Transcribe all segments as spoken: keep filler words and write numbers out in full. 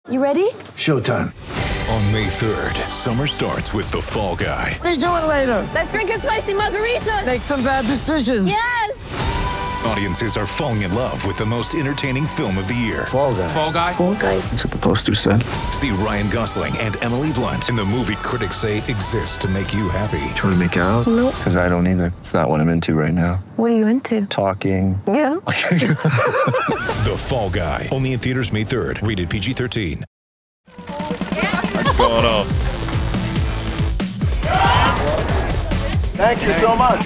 You ready? Showtime. On May third, summer starts with The Fall Guy. Let's do it later. Let's drink a spicy margarita. Make some bad decisions. Yes. Audiences are falling in love with the most entertaining film of the year. Fall Guy. Fall Guy? Fall Guy. That's what the poster said. See Ryan Gosling and Emily Blunt in the movie critics say exists to make you happy. Trying to make it out? Nope. Because I don't either. It's not what I'm into right now. What are you into? Talking. Yeah. The Fall Guy. Only in theaters May third. Rated P G thirteen. What's going on? Thank you so much.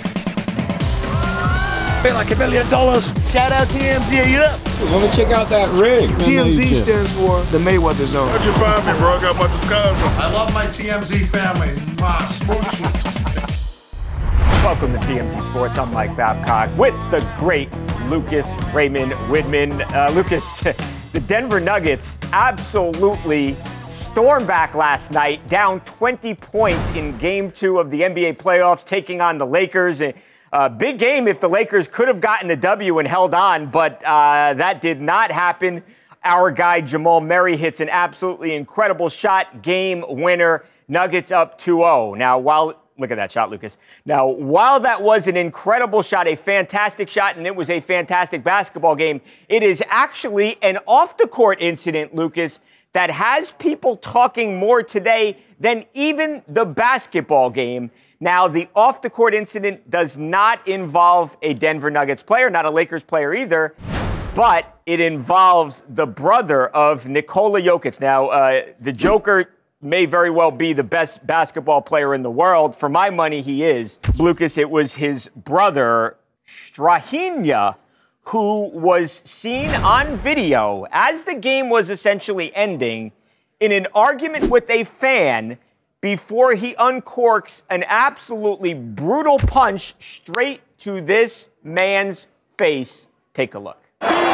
Pay like a million dollars. Shout out T M Z. Are you up? Let me check out that ring. T M Z stands for the Mayweather Zone. How'd you find me, bro? I got my disguise on. I love my T M Z family. Mwah, smooch. Welcome to T M Z Sports. I'm Mike Babcock with the great Lucas Raymond Widman. Uh, Lucas, the Denver Nuggets absolutely stormed back last night, down twenty points in game two of the N B A playoffs, taking on the Lakers. A uh, big game if the Lakers could have gotten the W and held on, but uh, that did not happen. Our guy Jamal Murray hits an absolutely incredible shot, game winner. Nuggets up two oh. Now, while Look at that shot, Lucas. Now, while that was an incredible shot, a fantastic shot, and it was a fantastic basketball game, it is actually an off-the-court incident, Lucas, that has people talking more today than even the basketball game. Now, the off-the-court incident does not involve a Denver Nuggets player, not a Lakers player either, but it involves the brother of Nikola Jokic. Now, uh, the Joker may very well be the best basketball player in the world. For my money, he is. Lucas, it was his brother, Strahinja, who was seen on video as the game was essentially ending in an argument with a fan before he uncorks an absolutely brutal punch straight to this man's face. Take a look.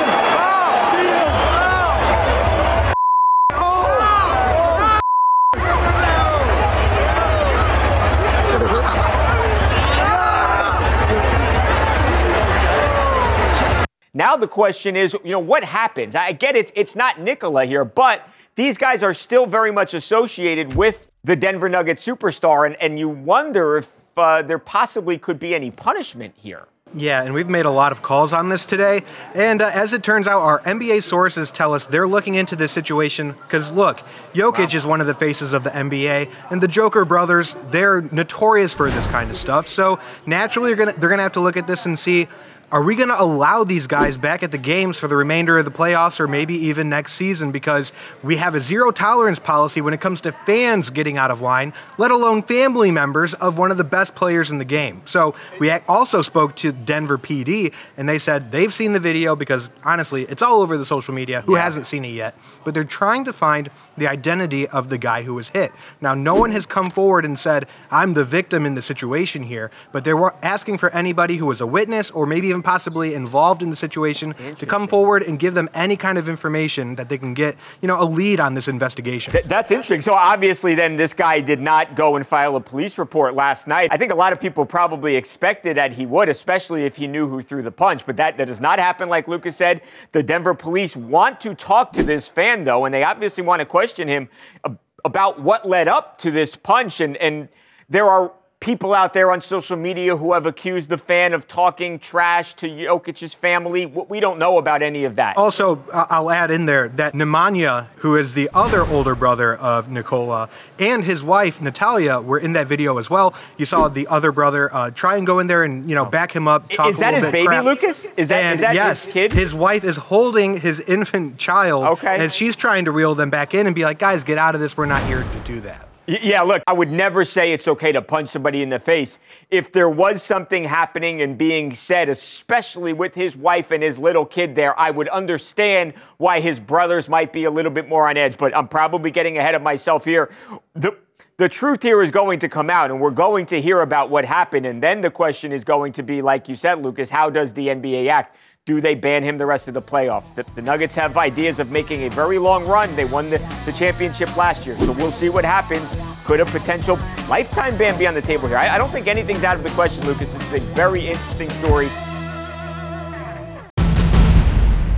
Now the question is, you know, what happens? I get it, it's not Nikola here, but these guys are still very much associated with the Denver Nuggets superstar, and, and you wonder if uh, there possibly could be any punishment here. Yeah, and we've made a lot of calls on this today, and uh, as it turns out, our N B A sources tell us they're looking into this situation because, look, Jokic wow. is one of the faces of the N B A, and the Joker brothers, they're notorious for this kind of stuff, so naturally they're gonna, they're gonna have to look at this and see, are we going to allow these guys back at the games for the remainder of the playoffs or maybe even next season? Because we have a zero tolerance policy when it comes to fans getting out of line, let alone family members of one of the best players in the game. So we also spoke to Denver P D, and they said they've seen the video because, honestly, it's all over the social media. Who yeah. hasn't seen it yet? But they're trying to find the identity of the guy who was hit. Now, no one has come forward and said, I'm the victim in the situation here, but they were asking for anybody who was a witness or maybe even possibly involved in the situation to come forward and give them any kind of information that they can get, you know, a lead on this investigation. Th- that's interesting. So obviously then this guy did not go and file a police report last night. I think a lot of people probably expected that he would, especially if he knew who threw the punch. But that, that does not happen, like Lucas said. The Denver police want to talk to this fan, though, and they obviously want to question him ab- about what led up to this punch. And, and there are people out there on social media who have accused the fan of talking trash to Jokic's family. We don't know about any of that. Also, I'll add in there that Nemanja, who is the other older brother of Nikola, and his wife, Natalia, were in that video as well. You saw the other brother uh, try and go in there and, you know, back him up. Talk is that his baby, crap. Lucas? Is that, and is that yes, his kid? His wife is holding his infant child. Okay. And she's trying to reel them back in and be like, guys, get out of this. We're not here to do that. Yeah, look, I would never say it's okay to punch somebody in the face. If there was something happening and being said, especially with his wife and his little kid there, I would understand why his brothers might be a little bit more on edge. But I'm probably getting ahead of myself here. The, the truth here is going to come out, and we're going to hear about what happened. And then the question is going to be, like you said, Lucas, how does the N B A act? Do they ban him the rest of the playoffs? The, the Nuggets have ideas of making a very long run. They won the, the championship last year, so we'll see what happens. Could a potential lifetime ban be on the table here? I, I don't think anything's out of the question, Lucas. This is a very interesting story.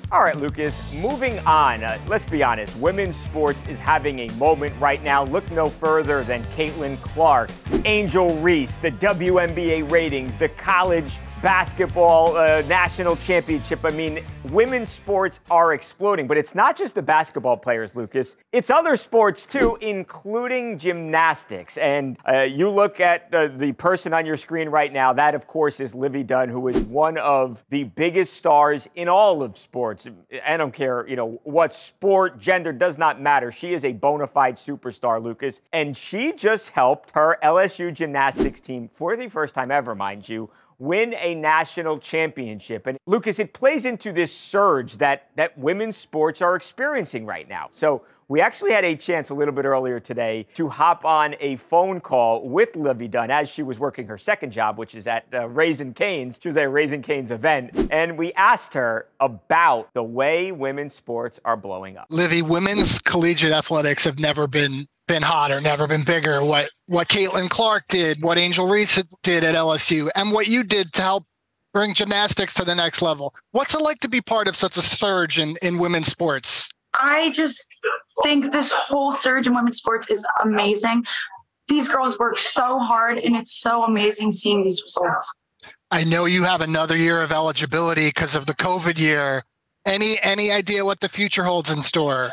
All right, Lucas, moving on. Uh, let's be honest, women's sports is having a moment right now. Look no further than Caitlin Clark, Angel Reese, the W N B A ratings, the college basketball uh, national championship. I mean, women's sports are exploding, but it's not just the basketball players, Lucas. It's other sports too, including gymnastics. And uh, you look at uh, the person on your screen right now, that of course is Livvy Dunne, who is one of the biggest stars in all of sports. I don't care, you know, what sport, gender, does not matter. She is a bona fide superstar, Lucas. And she just helped her L S U gymnastics team, for the first time ever, mind you, win a national championship. And Lucas, it plays into this surge that, that women's sports are experiencing right now. So we actually had a chance a little bit earlier today to hop on a phone call with Livvy Dunne as she was working her second job, which is at uh, Raising Cane's. She was at a Raising Cane's event. And we asked her about the way women's sports are blowing up. Livvy, women's collegiate athletics have never been been hotter, never been bigger. What what Caitlin Clark did, what Angel Reese did at L S U, and what you did to help bring gymnastics to the next level. What's it like to be part of such a surge in, in women's sports? I just think this whole surge in women's sports is amazing. These girls work so hard, and it's so amazing seeing these results. I know you have another year of eligibility because of the COVID year. Any any idea what the future holds in store?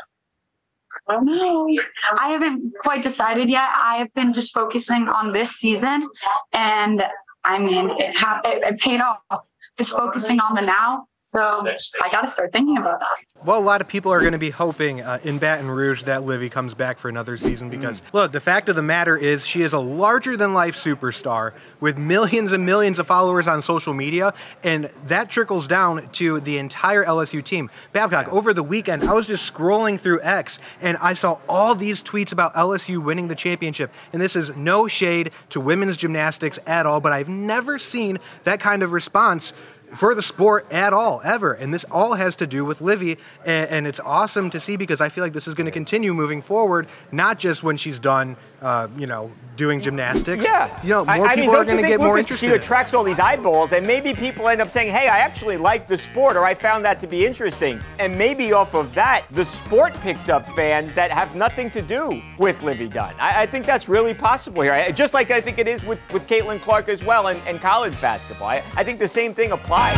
I don't know. I haven't quite decided yet. I have been just focusing on this season, and I mean, it, ha- it, it paid off. Just focusing on the now. So I got to start thinking about that. Well, a lot of people are going to be hoping uh, in Baton Rouge that Livvy comes back for another season because, mm. look, the fact of the matter is she is a larger-than-life superstar with millions and millions of followers on social media, and that trickles down to the entire L S U team. Babcock, over the weekend, I was just scrolling through X, and I saw all these tweets about L S U winning the championship, and this is no shade to women's gymnastics at all, but I've never seen that kind of response for the sport at all, ever. And this all has to do with Livvy, and, and it's awesome to see because I feel like this is going to continue moving forward, not just when she's done, uh, you know, doing gymnastics. Yeah. You know, more I, I people mean, are going to think, get more Lucas, interested. She attracts all these eyeballs, and maybe people end up saying, hey, I actually like the sport, or I found that to be interesting. And maybe off of that, the sport picks up fans that have nothing to do with Livvy Dunne. I, I think that's really possible here. I, just like I think it is with, with Caitlin Clark as well and, and college basketball. I, I think the same thing applies.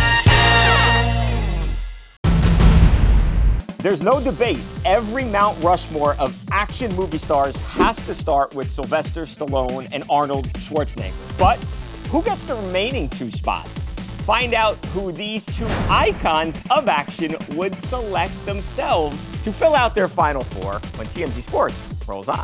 There's no debate. Every Mount Rushmore of action movie stars has to start with Sylvester Stallone and Arnold Schwarzenegger. But who gets the remaining two spots? Find out who these two icons of action would select themselves to fill out their final four when T M Z Sports rolls on.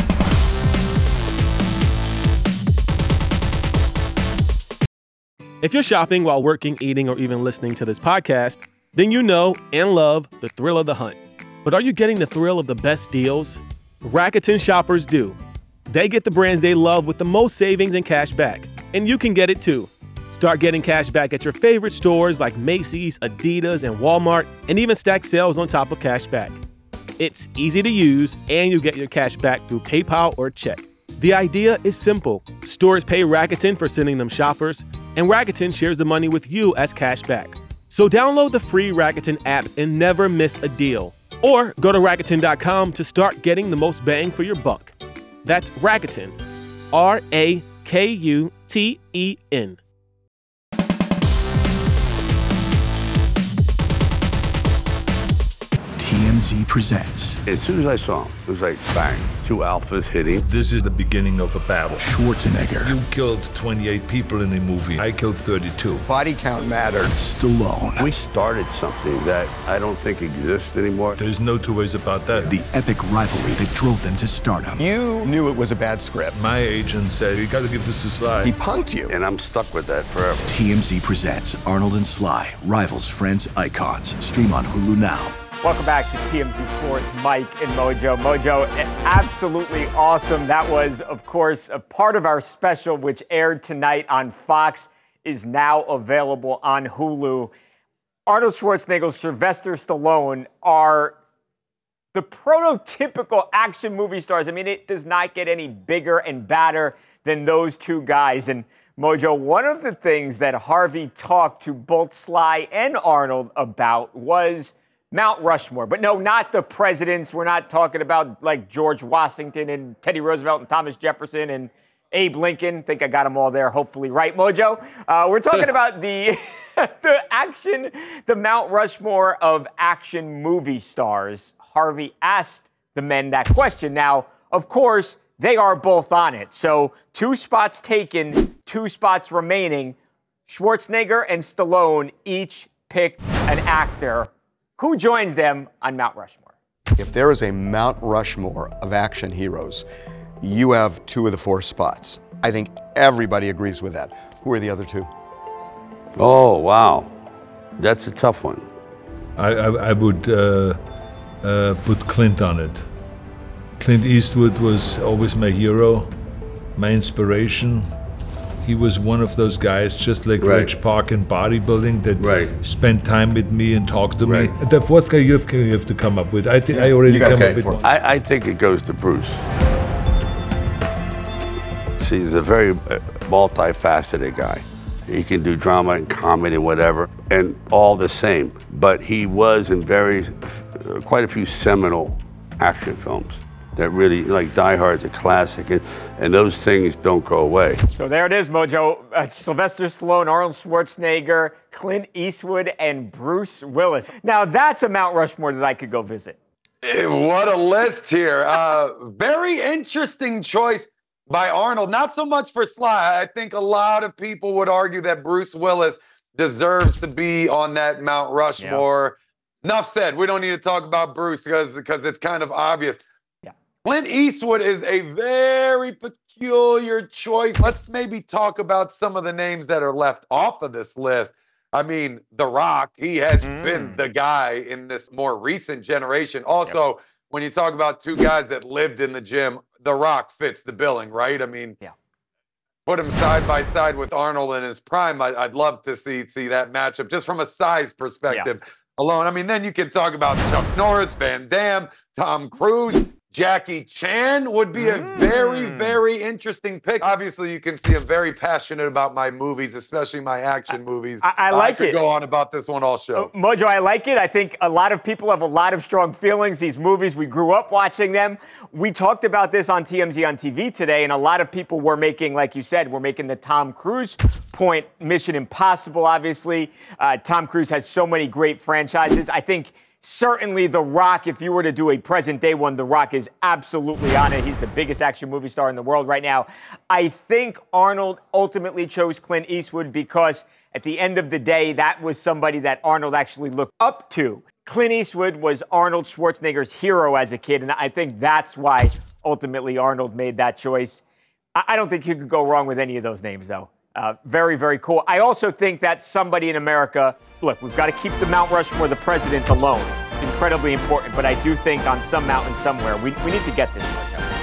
If you're shopping while working, eating, or even listening to this podcast, then you know and love the thrill of the hunt. But are you getting the thrill of the best deals? Rakuten shoppers do. They get the brands they love with the most savings and cash back. And you can get it too. Start getting cash back at your favorite stores like Macy's, Adidas, and Walmart, and even stack sales on top of cash back. It's easy to use, and you get your cash back through PayPal or check. The idea is simple. Stores pay Rakuten for sending them shoppers, and Rakuten shares the money with you as cash back. So download the free Rakuten app and never miss a deal. Or go to Rakuten dot com to start getting the most bang for your buck. That's Rakuten. R A K U T E N. T M Z presents. As soon as I saw him, it was like bang, two alphas hitting. This is the beginning of a battle. Schwarzenegger. You killed twenty-eight people in a movie. I killed thirty-two. Body count mattered. Stallone. We started something that I don't think exists anymore. There's no two ways about that. The epic rivalry that drove them to stardom. You knew it was a bad script. My agent said, you gotta give this to Sly. He punked you. And I'm stuck with that forever. T M Z presents Arnold and Sly, Rivals, Friends, Icons. Stream on Hulu now. Welcome back to T M Z Sports, Mike and Mojo. Mojo, absolutely awesome. That was, of course, a part of our special, which aired tonight on Fox, is now available on Hulu. Arnold Schwarzenegger, Sylvester Stallone are the prototypical action movie stars. I mean, it does not get any bigger and badder than those two guys. And Mojo, one of the things that Harvey talked to both Sly and Arnold about was Mount Rushmore. But no, not the presidents. We're not talking about like George Washington and Teddy Roosevelt and Thomas Jefferson and Abe Lincoln. Think I got them all there, hopefully. Right, Mojo? Uh, we're talking about the, the action, the Mount Rushmore of action movie stars. Harvey asked the men that question. Now, of course, they are both on it. So two spots taken, two spots remaining. Schwarzenegger and Stallone each picked an actor. Who joins them on Mount Rushmore? If there is a Mount Rushmore of action heroes, you have two of the four spots. I think everybody agrees with that. Who are the other two? Oh, wow. That's a tough one. I, I, I would uh, uh, put Clint on it. Clint Eastwood was always my hero, my inspiration. He was one of those guys, just like Right. Reg Park in bodybuilding, that Right. spent time with me and talked to Right. me. The fourth guy you have, you have to come up with. I think I already you gotta come up pick with for one. I, I think it goes to Bruce. See, he's a very uh, multifaceted guy. He can do drama and comedy and whatever, and all the same. But he was in very, uh, quite a few seminal action films that really, like Die Hard's a classic, and, and those things don't go away. So there it is, Mojo. Uh, Sylvester Stallone, Arnold Schwarzenegger, Clint Eastwood, and Bruce Willis. Now that's a Mount Rushmore that I could go visit. What a list here. Uh, very interesting choice by Arnold. Not so much for Sly. I think a lot of people would argue that Bruce Willis deserves to be on that Mount Rushmore. Yeah. Enough said. We don't need to talk about Bruce because because it's kind of obvious. Yeah. Clint Eastwood is a very peculiar choice. Let's maybe talk about some of the names that are left off of this list. I mean, The Rock, he has Mm. been the guy in this more recent generation. Also, yep. when you talk about two guys that lived in the gym, The Rock fits the billing, right? I mean, yeah. put him side by side with Arnold in his prime. I, I'd love to see see that matchup just from a size perspective yeah. alone. I mean, then you can talk about Chuck Norris, Van Damme, Tom Cruise. Jackie Chan would be a mm. very, very interesting pick. Obviously, you can see I'm very passionate about my movies, especially my action movies. I, I like I could it. go on about this one all show. Uh, Mojo, I like it. I think a lot of people have a lot of strong feelings. These movies, we grew up watching them. We talked about this on T M Z on T V today, and a lot of people were making, like you said, we're making the Tom Cruise point. Mission Impossible, obviously. Uh, Tom Cruise has so many great franchises. I think certainly The Rock, if you were to do a present-day one, The Rock is absolutely on it. He's the biggest action movie star in the world right now. I think Arnold ultimately chose Clint Eastwood because at the end of the day, that was somebody that Arnold actually looked up to. Clint Eastwood was Arnold Schwarzenegger's hero as a kid, and I think that's why ultimately Arnold made that choice. I don't think you could go wrong with any of those names, though. Uh, very, very cool. I also think that somebody in America, look, we've got to keep the Mount Rushmore, the presidents alone. Incredibly important, but I do think on some mountain somewhere, we, we need to get this much out.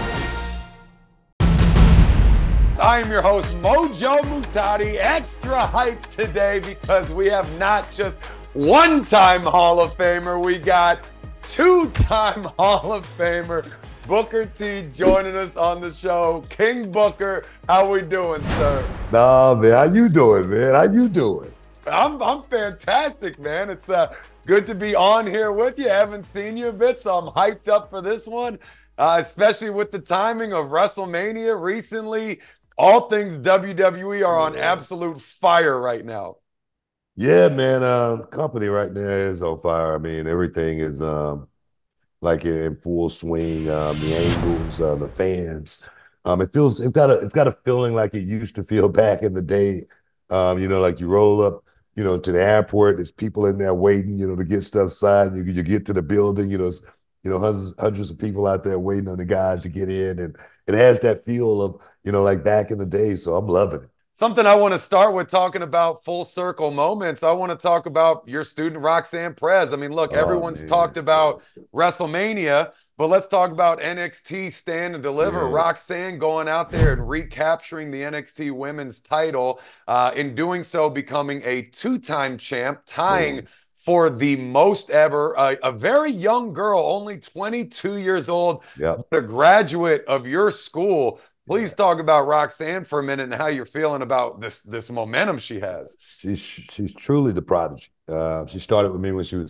I am your host, Mojo Muhtadi. Extra hype today because we have not just one-time Hall of Famer, we got two-time Hall of Famer. Booker T joining us on the show. King Booker, how we doing, sir? Nah, man, how you doing, man? How you doing? I'm I'm fantastic, man. It's uh, good to be on here with you. I haven't seen you a bit, so I'm hyped up for this one, uh, especially with the timing of WrestleMania recently. All things W W E are on absolute fire right now. Yeah, man. Um, company right now is on fire. I mean, everything is um. like in full swing, um, the angles, uh, the fans. Um, it feels it's got a it's got a feeling like it used to feel back in the day. Um, you know, like you roll up, you know, to the airport. There's people in there waiting, you know, to get stuff signed. You you get to the building, you know, it's, you know, hundreds hundreds of people out there waiting on the guys to get in, and it has that feel of, you know, like back in the day. So I'm loving it. Something I want to start with talking about full circle moments. I want to talk about your student Roxanne Perez. I mean, look, oh, everyone's man. talked about WrestleMania, but let's talk about N X T Stand and Deliver. Yes. Roxanne going out there and recapturing the N X T Women's title. Uh, in doing so, becoming a two-time champ, tying mm. for the most ever. Uh, a very young girl, only twenty-two years old, yep. a graduate of your school. Please talk about Roxanne for a minute and how you're feeling about this this momentum she has. She's she's truly the prodigy. Uh, she started with me when she was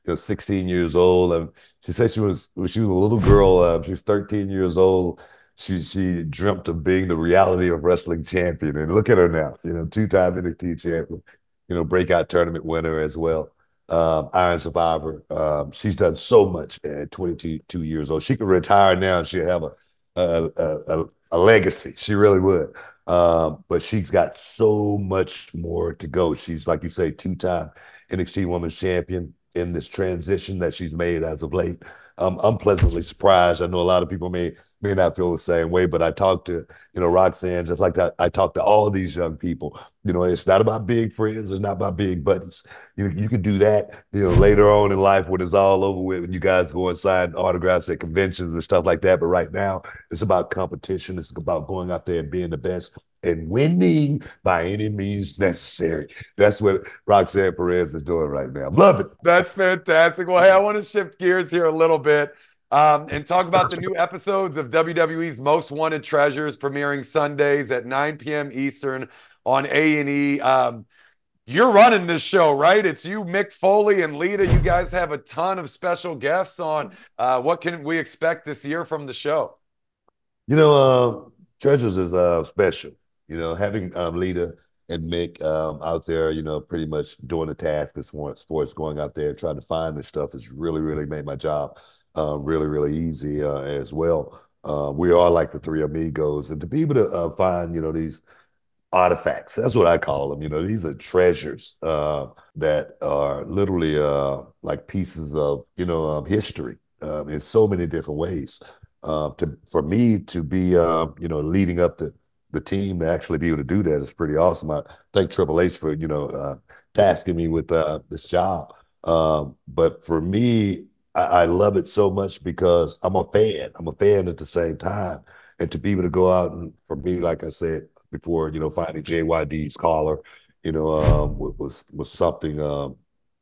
you know, sixteen years old. And she said she was, when she was a little girl, uh, she was thirteen years old. She she dreamt of being the reality of wrestling champion. And look at her now, you know, two-time N X T champion, you know, breakout tournament winner as well. Um, Iron Survivor. Um, she's done so much at twenty-two years old. She could retire now and she'll have a a, a, a legacy. She really would. Um, but she's got so much more to go. She's, like you say, two-time N X T Women's Champion in this transition that she's made as of late. Um, I'm pleasantly surprised. I know a lot of people may may not feel the same way, but I talked to, you know, Roxanne, just like that. I talked to all of these young people. You know, it's not about being friends. It's not about being buddies. You you can do that, you know, later on in life when it's all over with, when you guys go and sign autographs at conventions and stuff like that. But right now, it's about competition. It's about going out there and being the best and winning by any means necessary. That's what Roxanne Perez is doing right now. Love it. That's fantastic. Well, hey, I want to shift gears here a little bit um, and talk about the new episodes of W W E's Most Wanted Treasures premiering Sundays at nine p.m. Eastern on A and E. Um, you're running this show, right? It's you, Mick Foley, and Lita. You guys have a ton of special guests on. Uh, what can we expect this year from the show? You know, uh, Treasures is uh, special. You know, having um, Lita and Mick um, out there, you know, pretty much doing the task of sports, going out there and trying to find this stuff has really, really made my job uh, really, really easy uh, as well. Uh, we are like the three amigos. And to be able to uh, find, you know, these artifacts, that's what I call them. You know, these are treasures uh, that are literally uh, like pieces of, you know, um, history uh, in so many different ways. Uh, to For me to be, uh, you know, leading up to the team to actually be able to do that is pretty awesome. I thank Triple H for, you know, uh, tasking me with uh, this job. Um, but for me, I, I love it so much because I'm a fan. I'm a fan at the same time. And to be able to go out and, for me, like I said before, you know, finding J Y D's collar, you know, um, was was something um,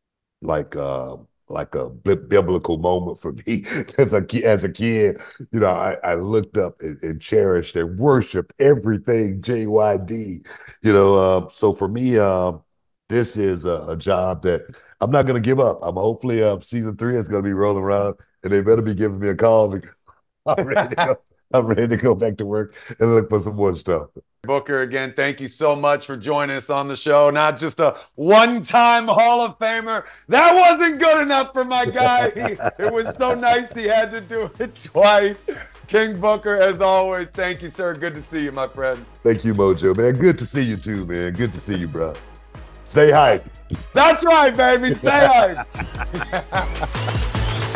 like uh, like a biblical moment for me as a as a kid. You know, I, I looked up and, and cherished and worshipped everything J Y D. You know, um, so for me, um, this is a, a job that I'm not going to give up. I'm hopefully uh, season three is going to be rolling around, and they better be giving me a call because I'm ready to go. I'm ready to go back to work and look for some more stuff. Booker, again, thank you so much for joining us on the show. Not just a one-time Hall of Famer. That wasn't good enough for my guy. He, it was so nice he had to do it twice. King Booker, as always, thank you, sir. Good to see you, my friend. Thank you, Mojo, man. Good to see you too, man. Good to see you, bro. Stay hyped. That's right, baby. Stay hyped.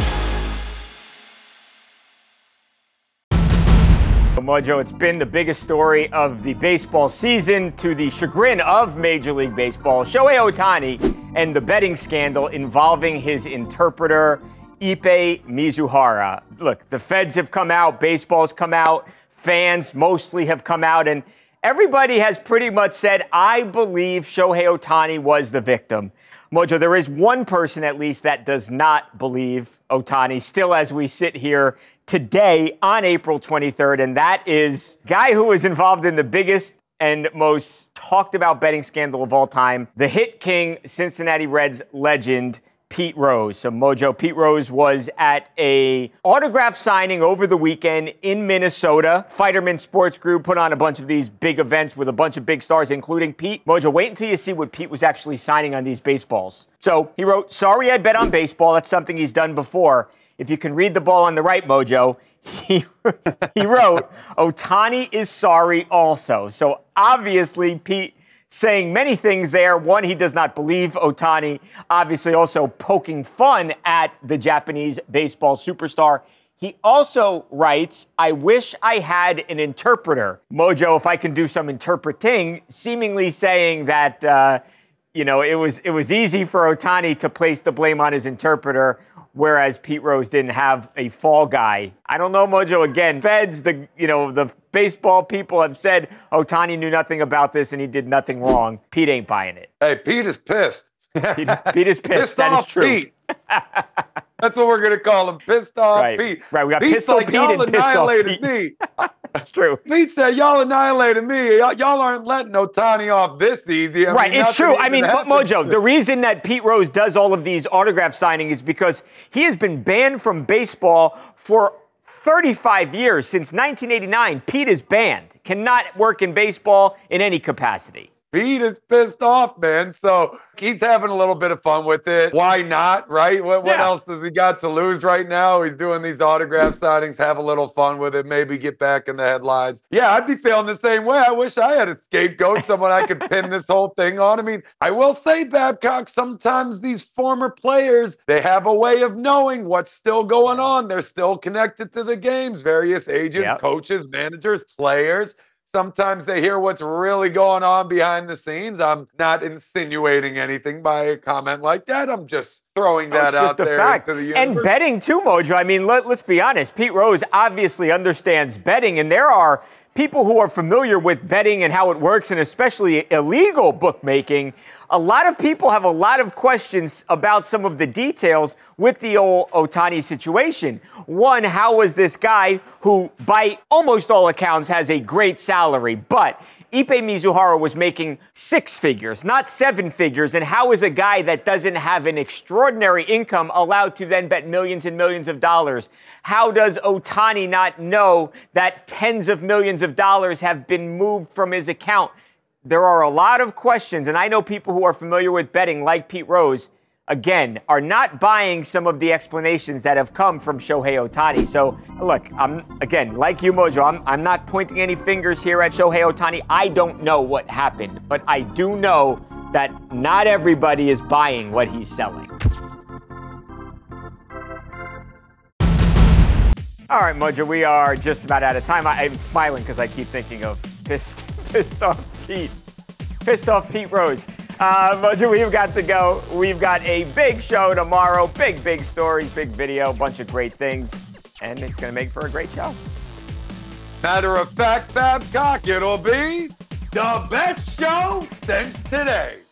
Mojo, it's been the biggest story of the baseball season to the chagrin of Major League Baseball. Shohei Ohtani and the betting scandal involving his interpreter, Ippei Mizuhara. Look, the feds have come out, baseball's come out, fans mostly have come out, and everybody has pretty much said, I believe Shohei Ohtani was the victim. Mojo, there is one person at least that does not believe Ohtani, still as we sit here today on April twenty-third, and that is a guy who was involved in the biggest and most talked about betting scandal of all time, the hit king, Cincinnati Reds legend, Pete Rose. So Mojo, Pete Rose was at a autograph signing over the weekend in Minnesota. Fighterman Sports Group put on a bunch of these big events with a bunch of big stars, including Pete. Mojo, wait until you see what Pete was actually signing on these baseballs. So he wrote, sorry I bet on baseball. That's something he's done before. If you can read the ball on the right, Mojo, he, he wrote, Ohtani is sorry also. So obviously Pete saying many things there. One, he does not believe Ohtani, obviously also poking fun at the Japanese baseball superstar. He also writes, I wish I had an interpreter. Mojo, if I can do some interpreting, seemingly saying that, uh, you know, it was it was easy for Ohtani to place the blame on his interpreter, whereas Pete Rose didn't have a fall guy. I don't know, Mojo. Again, feds, the you know, the baseball people have said Ohtani knew nothing about this and he did nothing wrong. Pete ain't buying it. Hey, Pete is pissed. Pete is, Pete is pissed. Pissed that off is true. Pete. That's what we're gonna call him. Pissed off right. Pete. Right. We got Pete's Pistol like, Pete y'all and Pissed Off annihilated Pete. me. That's true. Pete said, y'all annihilated me. Y'all, y'all aren't letting Ohtani off this easy. I right, mean, it's true. I even mean, happened. Mojo, the reason that Pete Rose does all of these autograph signings is because he has been banned from baseball for thirty-five years. Since nineteen eighty-nine, Pete is banned. Cannot work in baseball in any capacity. Pete is pissed off, man. So he's having a little bit of fun with it. Why not, right? What, what Yeah. else does he got to lose right now? He's doing these autograph signings, have a little fun with it, maybe get back in the headlines. Yeah, I'd be feeling the same way. I wish I had a scapegoat, someone I could pin this whole thing on. I mean, I will say, Babcock, sometimes these former players, they have a way of knowing what's still going on. They're still connected to the games, various agents, Yep. coaches, managers, players. Sometimes they hear what's really going on behind the scenes. I'm not insinuating anything by a comment like that. I'm just throwing that That's out just a there fact. into the And universe. betting too, Mojo. I mean, let, let's be honest. Pete Rose obviously understands betting, and there are people who are familiar with betting and how it works, and especially illegal bookmaking. A lot of people have a lot of questions about some of the details with the old Ohtani situation. One, how was this guy who, by almost all accounts, has a great salary, but Ipe Mizuhara was making six figures, not seven figures. And how is a guy that doesn't have an extraordinary income allowed to then bet millions and millions of dollars? How does Ohtani not know that tens of millions of dollars have been moved from his account? There are a lot of questions, and I know people who are familiar with betting, like Pete Rose, again, are not buying some of the explanations that have come from Shohei Ohtani. So, look, I'm again, like you, Mojo, I'm, I'm not pointing any fingers here at Shohei Ohtani. I don't know what happened, but I do know that not everybody is buying what he's selling. All right, Mojo, we are just about out of time. I, I'm smiling because I keep thinking of pissed, pissed off Pete. Pissed off Pete Rose. Uh, Mojo, we've got to go. We've got a big show tomorrow. Big, big stories, big video, bunch of great things. And it's going to make for a great show. Matter of fact, Babcock, it'll be the best show since today.